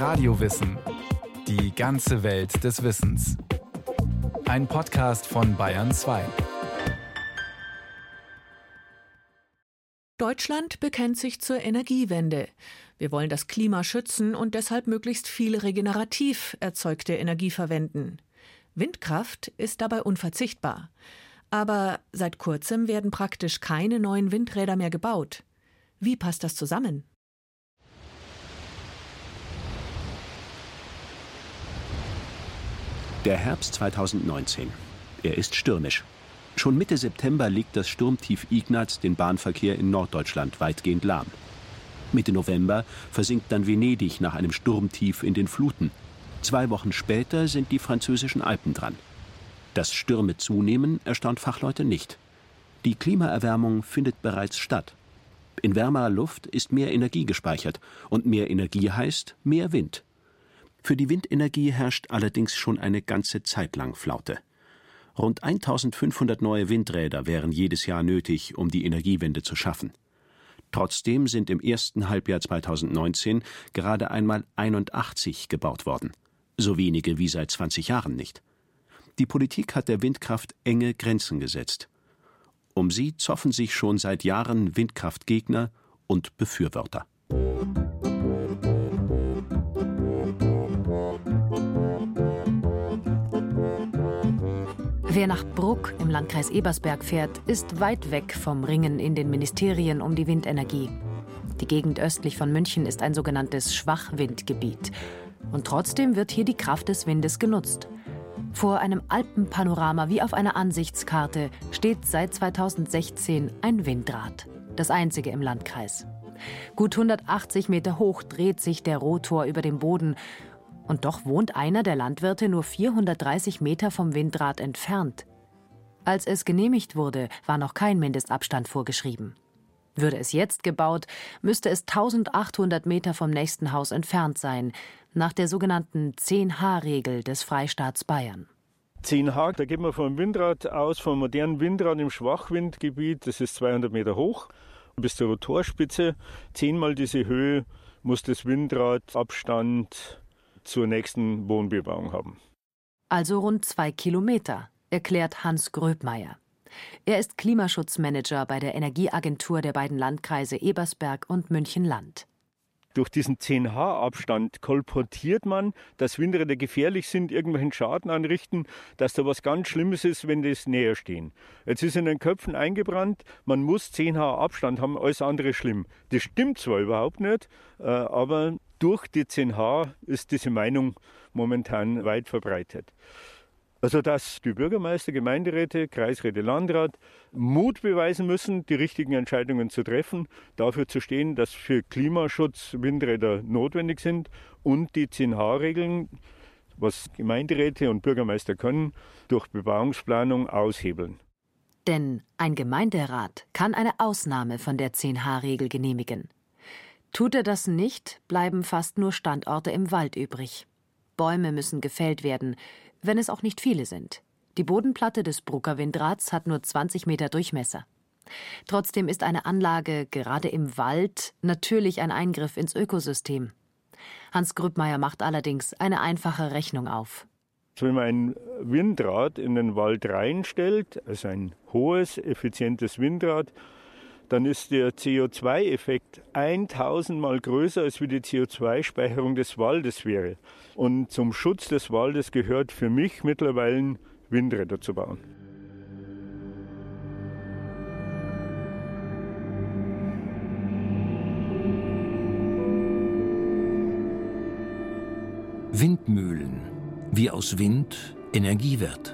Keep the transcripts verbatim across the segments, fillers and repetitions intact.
Radiowissen. Die ganze Welt des Wissens. Ein Podcast von Bayern zwei. Deutschland bekennt sich zur Energiewende. Wir wollen das Klima schützen und deshalb möglichst viel regenerativ erzeugte Energie verwenden. Windkraft ist dabei unverzichtbar. Aber seit kurzem werden praktisch keine neuen Windräder mehr gebaut. Wie passt das zusammen? Der Herbst zweitausendneunzehn. Er ist stürmisch. Schon Mitte September legt das Sturmtief Ignaz den Bahnverkehr in Norddeutschland weitgehend lahm. Mitte November versinkt dann Venedig nach einem Sturmtief in den Fluten. Zwei Wochen später sind die französischen Alpen dran. Dass Stürme zunehmen, erstaunt Fachleute nicht. Die Klimaerwärmung findet bereits statt. In wärmerer Luft ist mehr Energie gespeichert und mehr Energie heißt mehr Wind. Für die Windenergie herrscht allerdings schon eine ganze Zeit lang Flaute. Rund eintausendfünfhundert neue Windräder wären jedes Jahr nötig, um die Energiewende zu schaffen. Trotzdem sind im ersten Halbjahr zweitausendneunzehn gerade einmal einundachtzig gebaut worden. So wenige wie seit zwanzig Jahren nicht. Die Politik hat der Windkraft enge Grenzen gesetzt. Um sie zoffen sich schon seit Jahren Windkraftgegner und Befürworter. Wer nach Bruck im Landkreis Ebersberg fährt, ist weit weg vom Ringen in den Ministerien um die Windenergie. Die Gegend östlich von München ist ein sogenanntes Schwachwindgebiet. Und trotzdem wird hier die Kraft des Windes genutzt. Vor einem Alpenpanorama wie auf einer Ansichtskarte steht seit zweitausendsechzehn ein Windrad. Das einzige im Landkreis. Gut hundertachtzig Meter hoch dreht sich der Rotor über dem Boden. Und doch wohnt einer der Landwirte nur vierhundertdreißig Meter vom Windrad entfernt. Als es genehmigt wurde, war noch kein Mindestabstand vorgeschrieben. Würde es jetzt gebaut, müsste es eintausendachthundert Meter vom nächsten Haus entfernt sein, nach der sogenannten zehn H Regel des Freistaats Bayern. zehn H, da geht man vom Windrad aus, vom modernen Windrad im Schwachwindgebiet, das ist zweihundert Meter hoch, bis zur Rotorspitze. Zehnmal diese Höhe muss das Windradabstand zur nächsten Wohnbebauung haben. Also rund zwei Kilometer, erklärt Hans Gröbmeier. Er ist Klimaschutzmanager bei der Energieagentur der beiden Landkreise Ebersberg und München-Land. Durch diesen zehn H Abstand kolportiert man, dass Windräder gefährlich sind, irgendwelchen Schaden anrichten, dass da was ganz Schlimmes ist, wenn das näher stehen. Jetzt ist in den Köpfen eingebrannt, man muss zehn H Abstand haben, alles andere schlimm. Das stimmt zwar überhaupt nicht, aber durch die zehn H ist diese Meinung momentan weit verbreitet. Also dass die Bürgermeister, Gemeinderäte, Kreisräte, Landrat Mut beweisen müssen, die richtigen Entscheidungen zu treffen, dafür zu stehen, dass für Klimaschutz Windräder notwendig sind und die zehn H Regeln, was Gemeinderäte und Bürgermeister können, durch Bebauungsplanung aushebeln. Denn ein Gemeinderat kann eine Ausnahme von der zehn H Regel genehmigen. Tut er das nicht, bleiben fast nur Standorte im Wald übrig. Bäume müssen gefällt werden, wenn es auch nicht viele sind. Die Bodenplatte des Brucker Windrads hat nur zwanzig Meter Durchmesser. Trotzdem ist eine Anlage, gerade im Wald, natürlich ein Eingriff ins Ökosystem. Hans Gröbmeier macht allerdings eine einfache Rechnung auf. Wenn man ein Windrad in den Wald reinstellt, also ein hohes, effizientes Windrad, dann ist der C O zwei Effekt tausendmal größer, als wie die C O zwei Speicherung des Waldes wäre. Und zum Schutz des Waldes gehört für mich mittlerweile, Windräder zu bauen. Windmühlen, wie aus Wind Energie wird.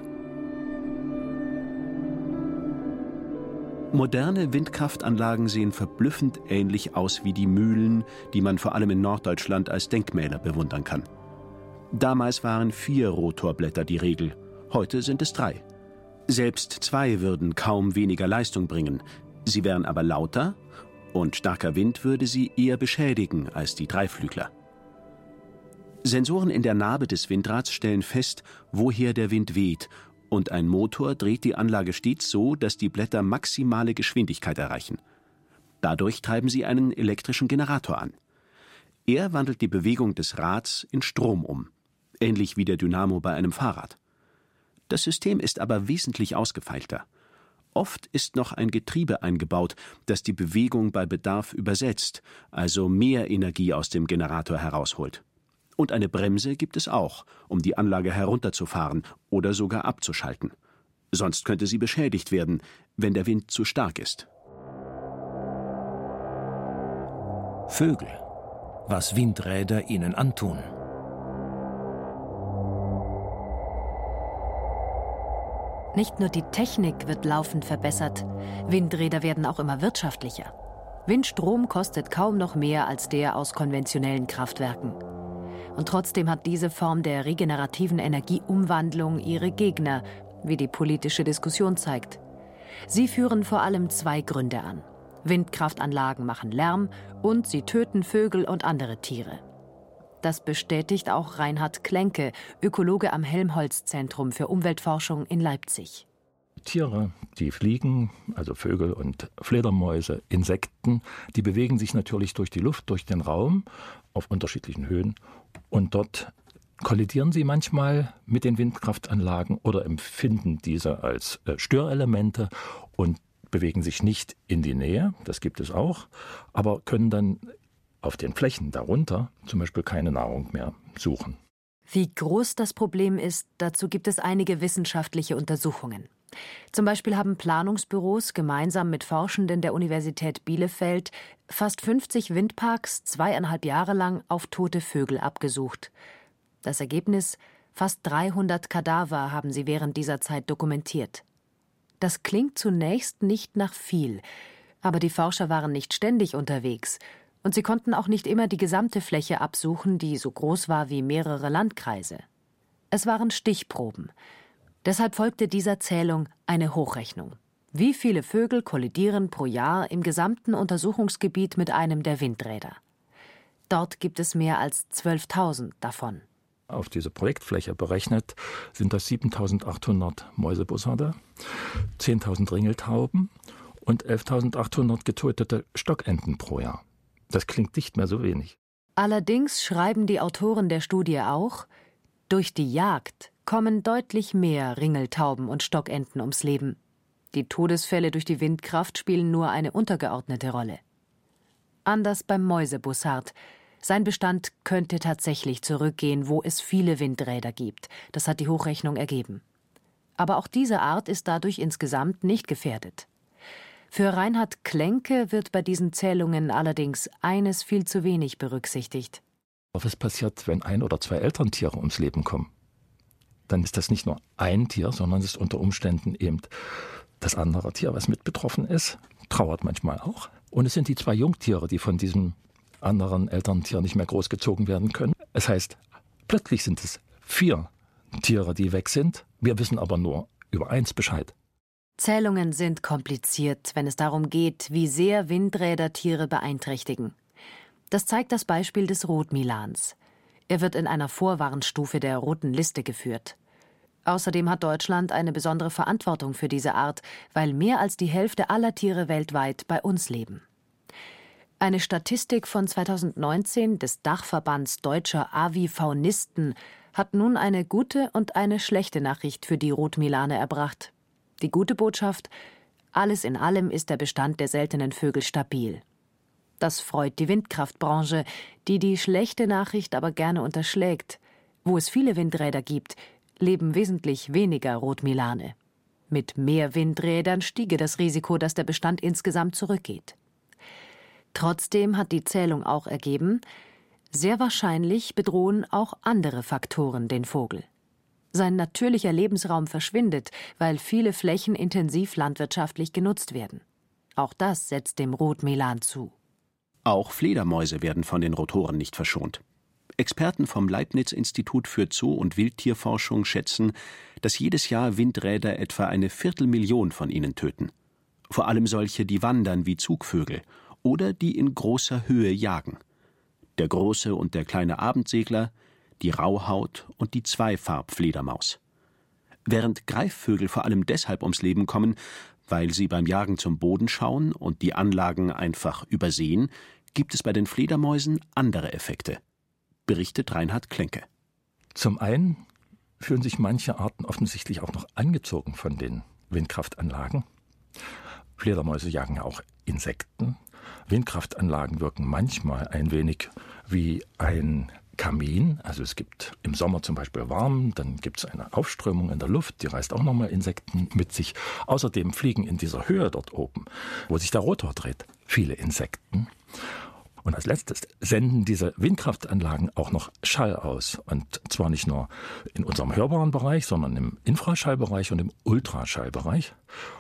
Moderne Windkraftanlagen sehen verblüffend ähnlich aus wie die Mühlen, die man vor allem in Norddeutschland als Denkmäler bewundern kann. Damals waren vier Rotorblätter die Regel, heute sind es drei. Selbst zwei würden kaum weniger Leistung bringen, sie wären aber lauter und starker Wind würde sie eher beschädigen als die Dreiflügler. Sensoren in der Narbe des Windrads stellen fest, woher der Wind weht, und ein Motor dreht die Anlage stets so, dass die Blätter maximale Geschwindigkeit erreichen. Dadurch treiben sie einen elektrischen Generator an. Er wandelt die Bewegung des Rads in Strom um, ähnlich wie der Dynamo bei einem Fahrrad. Das System ist aber wesentlich ausgefeilter. Oft ist noch ein Getriebe eingebaut, das die Bewegung bei Bedarf übersetzt, also mehr Energie aus dem Generator herausholt. Und eine Bremse gibt es auch, um die Anlage herunterzufahren oder sogar abzuschalten. Sonst könnte sie beschädigt werden, wenn der Wind zu stark ist. Vögel. Was Windräder ihnen antun. Nicht nur die Technik wird laufend verbessert, Windräder werden auch immer wirtschaftlicher. Windstrom kostet kaum noch mehr als der aus konventionellen Kraftwerken. Und trotzdem hat diese Form der regenerativen Energieumwandlung ihre Gegner, wie die politische Diskussion zeigt. Sie führen vor allem zwei Gründe an. Windkraftanlagen machen Lärm und sie töten Vögel und andere Tiere. Das bestätigt auch Reinhard Klenke, Ökologe am Helmholtz-Zentrum für Umweltforschung in Leipzig. Tiere, die fliegen, also Vögel und Fledermäuse, Insekten, die bewegen sich natürlich durch die Luft, durch den Raum auf unterschiedlichen Höhen. Und dort kollidieren sie manchmal mit den Windkraftanlagen oder empfinden diese als Störelemente und bewegen sich nicht in die Nähe, das gibt es auch, aber können dann auf den Flächen darunter zum Beispiel keine Nahrung mehr suchen. Wie groß das Problem ist, dazu gibt es einige wissenschaftliche Untersuchungen. Zum Beispiel haben Planungsbüros gemeinsam mit Forschenden der Universität Bielefeld fast fünfzig Windparks zweieinhalb Jahre lang auf tote Vögel abgesucht. Das Ergebnis: fast dreihundert Kadaver haben sie während dieser Zeit dokumentiert. Das klingt zunächst nicht nach viel, aber die Forscher waren nicht ständig unterwegs und sie konnten auch nicht immer die gesamte Fläche absuchen, die so groß war wie mehrere Landkreise. Es waren Stichproben. Deshalb folgte dieser Zählung eine Hochrechnung. Wie viele Vögel kollidieren pro Jahr im gesamten Untersuchungsgebiet mit einem der Windräder? Dort gibt es mehr als zwölftausend davon. Auf diese Projektfläche berechnet sind das siebentausendachthundert Mäusebussarde, zehntausend Ringeltauben und elftausendachthundert getötete Stockenten pro Jahr. Das klingt nicht mehr so wenig. Allerdings schreiben die Autoren der Studie auch, durch die Jagd kommen deutlich mehr Ringeltauben und Stockenten ums Leben. Die Todesfälle durch die Windkraft spielen nur eine untergeordnete Rolle. Anders beim Mäusebussard. Sein Bestand könnte tatsächlich zurückgehen, wo es viele Windräder gibt. Das hat die Hochrechnung ergeben. Aber auch diese Art ist dadurch insgesamt nicht gefährdet. Für Reinhard Klenke wird bei diesen Zählungen allerdings eines viel zu wenig berücksichtigt. Was passiert, wenn ein oder zwei Elterntiere ums Leben kommen? Dann ist das nicht nur ein Tier, sondern es ist unter Umständen eben das andere Tier, was mit betroffen ist, trauert manchmal auch. Und es sind die zwei Jungtiere, die von diesem anderen Elterntier nicht mehr großgezogen werden können. Es heißt, plötzlich sind es vier Tiere, die weg sind. Wir wissen aber nur über eins Bescheid. Zählungen sind kompliziert, wenn es darum geht, wie sehr Windräder Tiere beeinträchtigen. Das zeigt das Beispiel des Rotmilans. Er wird in einer Vorwarnstufe der Roten Liste geführt. Außerdem hat Deutschland eine besondere Verantwortung für diese Art, weil mehr als die Hälfte aller Tiere weltweit bei uns leben. Eine Statistik von zweitausendneunzehn des Dachverbands Deutscher Avifaunisten hat nun eine gute und eine schlechte Nachricht für die Rotmilane erbracht. Die gute Botschaft: alles in allem ist der Bestand der seltenen Vögel stabil. Das freut die Windkraftbranche, die die schlechte Nachricht aber gerne unterschlägt. Wo es viele Windräder gibt, leben wesentlich weniger Rotmilane. Mit mehr Windrädern stiege das Risiko, dass der Bestand insgesamt zurückgeht. Trotzdem hat die Zählung auch ergeben, sehr wahrscheinlich bedrohen auch andere Faktoren den Vogel. Sein natürlicher Lebensraum verschwindet, weil viele Flächen intensiv landwirtschaftlich genutzt werden. Auch das setzt dem Rotmilan zu. Auch Fledermäuse werden von den Rotoren nicht verschont. Experten vom Leibniz-Institut für Zoo- und Wildtierforschung schätzen, dass jedes Jahr Windräder etwa eine Viertelmillion von ihnen töten. Vor allem solche, die wandern wie Zugvögel oder die in großer Höhe jagen. Der große und der kleine Abendsegler, die Rauhaut und die Zweifarbfledermaus. Während Greifvögel vor allem deshalb ums Leben kommen, weil sie beim Jagen zum Boden schauen und die Anlagen einfach übersehen, gibt es bei den Fledermäusen andere Effekte, berichtet Reinhard Klenke. Zum einen fühlen sich manche Arten offensichtlich auch noch angezogen von den Windkraftanlagen. Fledermäuse jagen ja auch Insekten. Windkraftanlagen wirken manchmal ein wenig wie ein Kamin. Also es gibt im Sommer zum Beispiel warm, dann gibt es eine Aufströmung in der Luft, die reißt auch nochmal Insekten mit sich. Außerdem fliegen in dieser Höhe dort oben, wo sich der Rotor dreht, viele Insekten. Und als letztes senden diese Windkraftanlagen auch noch Schall aus. Und zwar nicht nur in unserem hörbaren Bereich, sondern im Infraschallbereich und im Ultraschallbereich.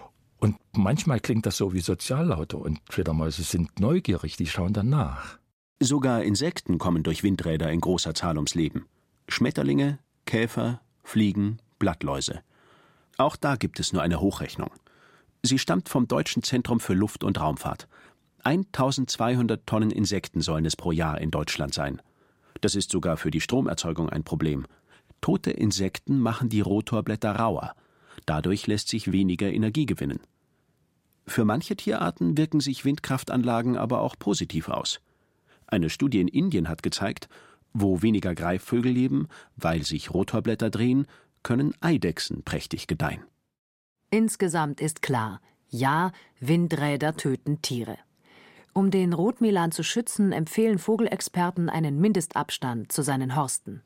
Und manchmal klingt das so wie Soziallaute und Fledermäuse sind neugierig, die schauen dann nach. Sogar Insekten kommen durch Windräder in großer Zahl ums Leben. Schmetterlinge, Käfer, Fliegen, Blattläuse. Auch da gibt es nur eine Hochrechnung. Sie stammt vom Deutschen Zentrum für Luft- und Raumfahrt. eintausendzweihundert Tonnen Insekten sollen es pro Jahr in Deutschland sein. Das ist sogar für die Stromerzeugung ein Problem. Tote Insekten machen die Rotorblätter rauer. Dadurch lässt sich weniger Energie gewinnen. Für manche Tierarten wirken sich Windkraftanlagen aber auch positiv aus. Eine Studie in Indien hat gezeigt, wo weniger Greifvögel leben, weil sich Rotorblätter drehen, können Eidechsen prächtig gedeihen. Insgesamt ist klar, ja, Windräder töten Tiere. Um den Rotmilan zu schützen, empfehlen Vogelexperten einen Mindestabstand zu seinen Horsten.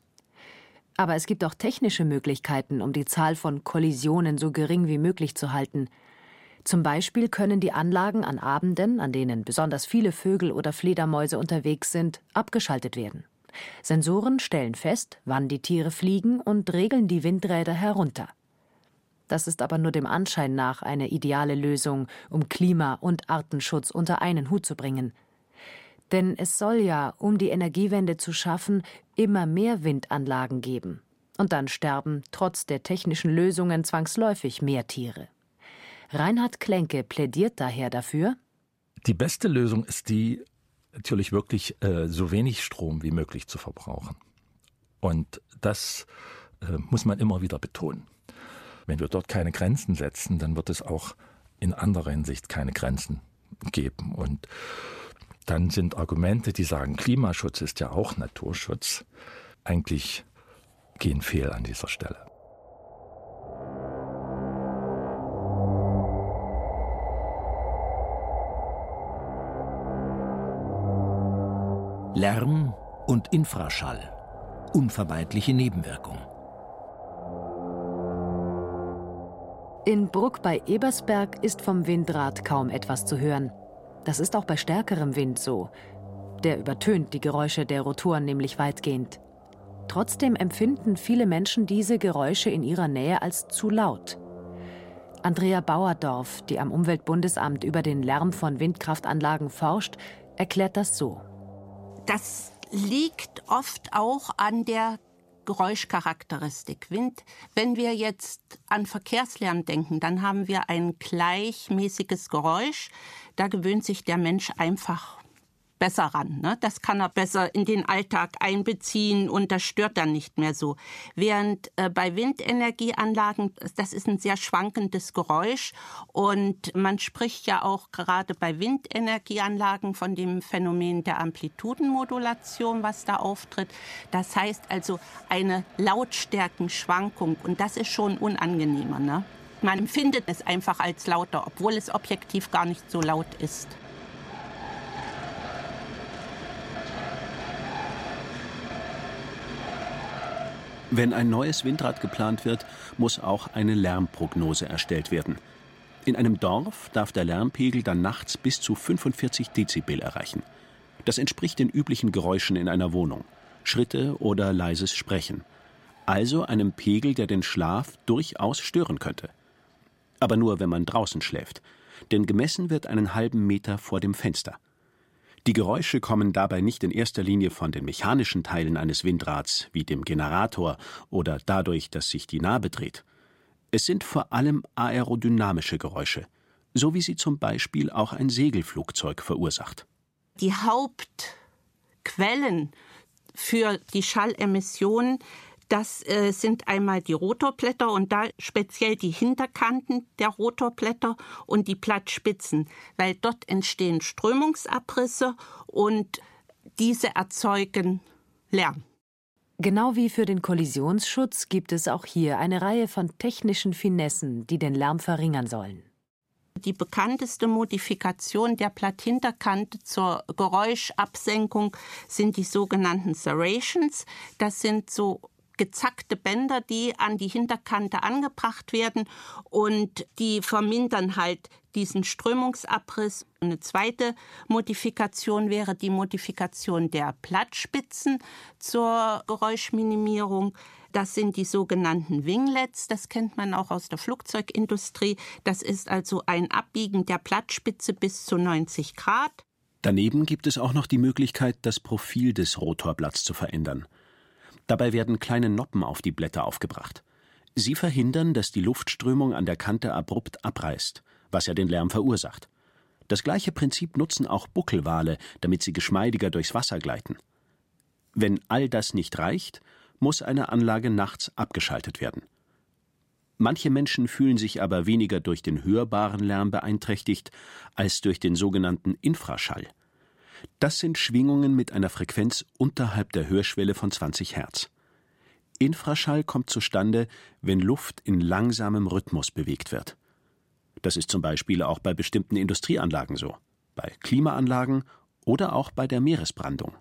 Aber es gibt auch technische Möglichkeiten, um die Zahl von Kollisionen so gering wie möglich zu halten. Zum Beispiel können die Anlagen an Abenden, an denen besonders viele Vögel oder Fledermäuse unterwegs sind, abgeschaltet werden. Sensoren stellen fest, wann die Tiere fliegen und regeln die Windräder herunter. Das ist aber nur dem Anschein nach eine ideale Lösung, um Klima- und Artenschutz unter einen Hut zu bringen. Denn es soll ja, um die Energiewende zu schaffen, immer mehr Windanlagen geben. Und dann sterben trotz der technischen Lösungen zwangsläufig mehr Tiere. Reinhard Klenke plädiert daher dafür: Die beste Lösung ist die, natürlich wirklich äh, so wenig Strom wie möglich zu verbrauchen. Und das äh, muss man immer wieder betonen. Wenn wir dort keine Grenzen setzen, dann wird es auch in anderer Hinsicht keine Grenzen geben. Und dann sind Argumente, die sagen, Klimaschutz ist ja auch Naturschutz, eigentlich gehen fehl an dieser Stelle. Lärm und Infraschall. Unvermeidliche Nebenwirkung. In Bruck bei Ebersberg ist vom Windrad kaum etwas zu hören. Das ist auch bei stärkerem Wind so. Der übertönt die Geräusche der Rotoren nämlich weitgehend. Trotzdem empfinden viele Menschen diese Geräusche in ihrer Nähe als zu laut. Andrea Bauerdorf, die am Umweltbundesamt über den Lärm von Windkraftanlagen forscht, erklärt das so. Das liegt oft auch an der Geräuschcharakteristik. Wind, wenn wir jetzt an Verkehrslärm denken, dann haben wir ein gleichmäßiges Geräusch. Da gewöhnt sich der Mensch einfach besser ran. Ne? Das kann er besser in den Alltag einbeziehen und das stört dann nicht mehr so. Während äh, bei Windenergieanlagen, das ist ein sehr schwankendes Geräusch und man spricht ja auch gerade bei Windenergieanlagen von dem Phänomen der Amplitudenmodulation, was da auftritt. Das heißt also eine Lautstärkenschwankung und das ist schon unangenehmer. Ne? Man empfindet es einfach als lauter, obwohl es objektiv gar nicht so laut ist. Wenn ein neues Windrad geplant wird, muss auch eine Lärmprognose erstellt werden. In einem Dorf darf der Lärmpegel dann nachts bis zu fünfundvierzig Dezibel erreichen. Das entspricht den üblichen Geräuschen in einer Wohnung. Schritte oder leises Sprechen. Also einem Pegel, der den Schlaf durchaus stören könnte. Aber nur, wenn man draußen schläft. Denn gemessen wird einen halben Meter vor dem Fenster. Die Geräusche kommen dabei nicht in erster Linie von den mechanischen Teilen eines Windrads, wie dem Generator oder dadurch, dass sich die Nabe dreht. Es sind vor allem aerodynamische Geräusche, so wie sie zum Beispiel auch ein Segelflugzeug verursacht. Die Hauptquellen für die Schallemissionen, Das äh, sind einmal die Rotorblätter und da speziell die Hinterkanten der Rotorblätter und die Blattspitzen, weil dort entstehen Strömungsabrisse und diese erzeugen Lärm. Genau wie für den Kollisionsschutz gibt es auch hier eine Reihe von technischen Finessen, die den Lärm verringern sollen. Die bekannteste Modifikation der Blatthinterkante zur Geräuschabsenkung sind die sogenannten Serrations. Das sind so gezackte Bänder, die an die Hinterkante angebracht werden und die vermindern halt diesen Strömungsabriss. Eine zweite Modifikation wäre die Modifikation der Blattspitzen zur Geräuschminimierung. Das sind die sogenannten Winglets, das kennt man auch aus der Flugzeugindustrie. Das ist also ein Abbiegen der Blattspitze bis zu neunzig Grad. Daneben gibt es auch noch die Möglichkeit, das Profil des Rotorblatts zu verändern. Dabei werden kleine Noppen auf die Blätter aufgebracht. Sie verhindern, dass die Luftströmung an der Kante abrupt abreißt, was ja den Lärm verursacht. Das gleiche Prinzip nutzen auch Buckelwale, damit sie geschmeidiger durchs Wasser gleiten. Wenn all das nicht reicht, muss eine Anlage nachts abgeschaltet werden. Manche Menschen fühlen sich aber weniger durch den hörbaren Lärm beeinträchtigt als durch den sogenannten Infraschall. Das sind Schwingungen mit einer Frequenz unterhalb der Hörschwelle von zwanzig Hertz. Infraschall kommt zustande, wenn Luft in langsamem Rhythmus bewegt wird. Das ist zum Beispiel auch bei bestimmten Industrieanlagen so, bei Klimaanlagen oder auch bei der Meeresbrandung.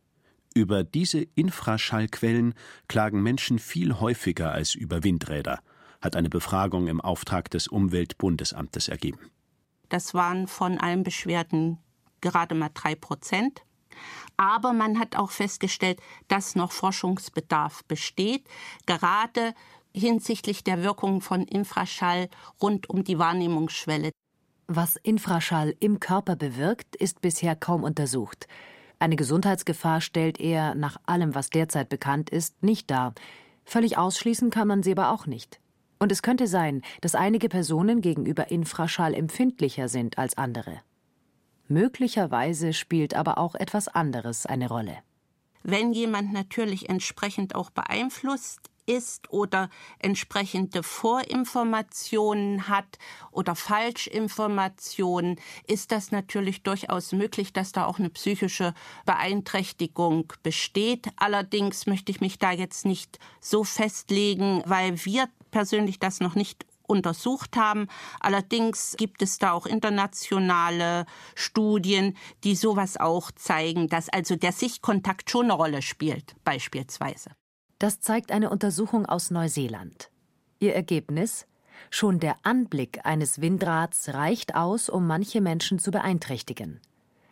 Über diese Infraschallquellen klagen Menschen viel häufiger als über Windräder, hat eine Befragung im Auftrag des Umweltbundesamtes ergeben. Das waren von allen Beschwerden gerade mal drei Prozent. Aber man hat auch festgestellt, dass noch Forschungsbedarf besteht, gerade hinsichtlich der Wirkung von Infraschall rund um die Wahrnehmungsschwelle. Was Infraschall im Körper bewirkt, ist bisher kaum untersucht. Eine Gesundheitsgefahr stellt er, nach allem, was derzeit bekannt ist, nicht dar. Völlig ausschließen kann man sie aber auch nicht. Und es könnte sein, dass einige Personen gegenüber Infraschall empfindlicher sind als andere. Möglicherweise spielt aber auch etwas anderes eine Rolle. Wenn jemand natürlich entsprechend auch beeinflusst ist oder entsprechende Vorinformationen hat oder Falschinformationen, ist das natürlich durchaus möglich, dass da auch eine psychische Beeinträchtigung besteht. Allerdings möchte ich mich da jetzt nicht so festlegen, weil wir persönlich das noch nicht untersucht haben. Allerdings gibt es da auch internationale Studien, die sowas auch zeigen, dass also der Sichtkontakt schon eine Rolle spielt, beispielsweise. Das zeigt eine Untersuchung aus Neuseeland. Ihr Ergebnis? Schon der Anblick eines Windrads reicht aus, um manche Menschen zu beeinträchtigen.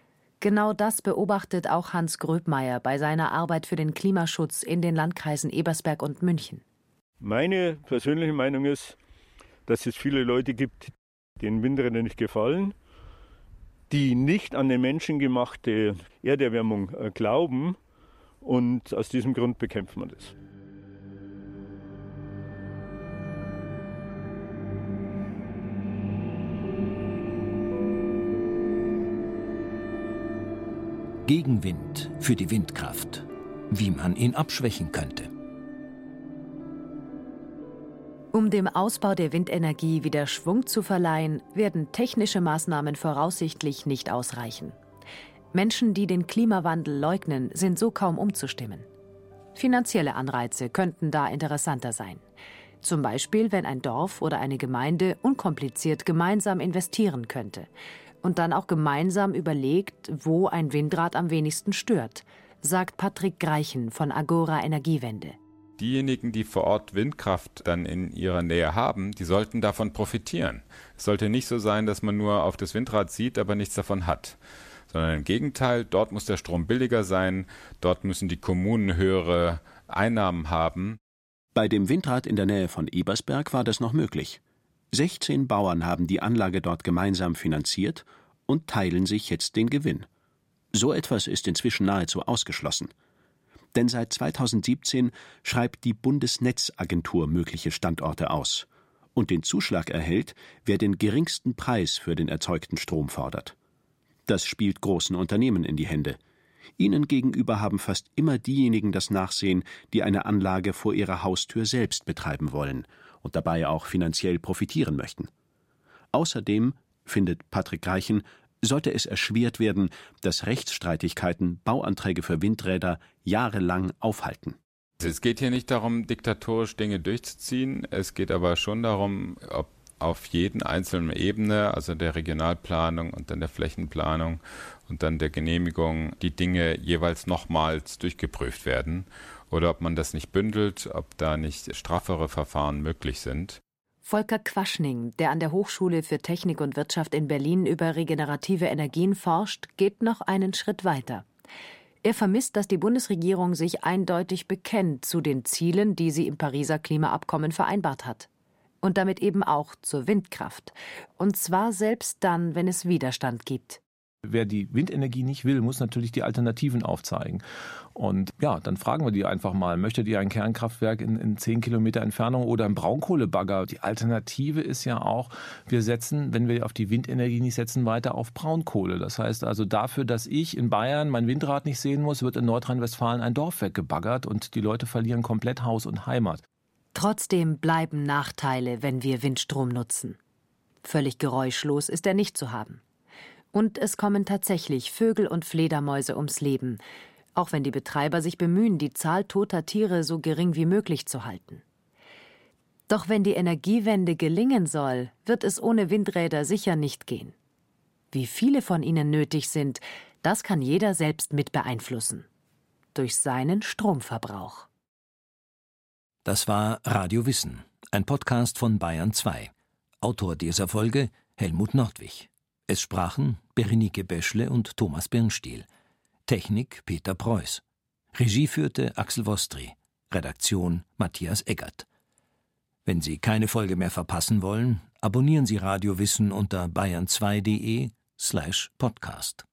Genau das beobachtet auch Hans Gröbmeier bei seiner Arbeit für den Klimaschutz in den Landkreisen Ebersberg und München. Meine persönliche Meinung ist, dass es viele Leute gibt, denen Windräder nicht gefallen, die nicht an die menschengemachte Erderwärmung glauben, und aus diesem Grund bekämpft man das. Gegenwind für die Windkraft. Wie man ihn abschwächen könnte. Um dem Ausbau der Windenergie wieder Schwung zu verleihen, werden technische Maßnahmen voraussichtlich nicht ausreichen. Menschen, die den Klimawandel leugnen, sind so kaum umzustimmen. Finanzielle Anreize könnten da interessanter sein. Zum Beispiel, wenn ein Dorf oder eine Gemeinde unkompliziert gemeinsam investieren könnte und dann auch gemeinsam überlegt, wo ein Windrad am wenigsten stört, sagt Patrick Greichen von Agora Energiewende. Diejenigen, die vor Ort Windkraft dann in ihrer Nähe haben, die sollten davon profitieren. Es sollte nicht so sein, dass man nur auf das Windrad sieht, aber nichts davon hat. Sondern im Gegenteil, dort muss der Strom billiger sein, dort müssen die Kommunen höhere Einnahmen haben. Bei dem Windrad in der Nähe von Ebersberg war das noch möglich. sechzehn Bauern haben die Anlage dort gemeinsam finanziert und teilen sich jetzt den Gewinn. So etwas ist inzwischen nahezu ausgeschlossen. Denn seit zweitausendsiebzehn schreibt die Bundesnetzagentur mögliche Standorte aus und den Zuschlag erhält, wer den geringsten Preis für den erzeugten Strom fordert. Das spielt großen Unternehmen in die Hände. Ihnen gegenüber haben fast immer diejenigen das Nachsehen, die eine Anlage vor ihrer Haustür selbst betreiben wollen und dabei auch finanziell profitieren möchten. Außerdem, findet Patrick Reichen, sollte es erschwert werden, dass Rechtsstreitigkeiten Bauanträge für Windräder jahrelang aufhalten. Es geht hier nicht darum, diktatorisch Dinge durchzuziehen. Es geht aber schon darum, ob auf jeden einzelnen Ebene, also der Regionalplanung und dann der Flächenplanung und dann der Genehmigung, die Dinge jeweils nochmals durchgeprüft werden oder ob man das nicht bündelt, ob da nicht straffere Verfahren möglich sind. Volker Quaschning, der an der Hochschule für Technik und Wirtschaft in Berlin über regenerative Energien forscht, geht noch einen Schritt weiter. Er vermisst, dass die Bundesregierung sich eindeutig bekennt zu den Zielen, die sie im Pariser Klimaabkommen vereinbart hat. Und damit eben auch zur Windkraft. Und zwar selbst dann, wenn es Widerstand gibt. Wer die Windenergie nicht will, muss natürlich die Alternativen aufzeigen. Und ja, dann fragen wir die einfach mal, möchtet ihr ein Kernkraftwerk in, in zehn Kilometer Entfernung oder ein Braunkohlebagger? Die Alternative ist ja auch, wir setzen, wenn wir auf die Windenergie nicht setzen, weiter auf Braunkohle. Das heißt also dafür, dass ich in Bayern mein Windrad nicht sehen muss, wird in Nordrhein-Westfalen ein Dorf weggebaggert und die Leute verlieren komplett Haus und Heimat. Trotzdem bleiben Nachteile, wenn wir Windstrom nutzen. Völlig geräuschlos ist er nicht zu haben. Und es kommen tatsächlich Vögel und Fledermäuse ums Leben, auch wenn die Betreiber sich bemühen, die Zahl toter Tiere so gering wie möglich zu halten. Doch wenn die Energiewende gelingen soll, wird es ohne Windräder sicher nicht gehen. Wie viele von ihnen nötig sind, das kann jeder selbst mit beeinflussen. Durch seinen Stromverbrauch. Das war Radio Wissen, ein Podcast von Bayern zwei. Autor dieser Folge Helmut Nordwig. Es sprachen Berenike Beschle und Thomas Birnstiel. Technik Peter Preuß. Regie führte Axel Wostri. Redaktion Matthias Eggert. Wenn Sie keine Folge mehr verpassen wollen, abonnieren Sie Radio Wissen unter bayern zwei punkt de slash podcast.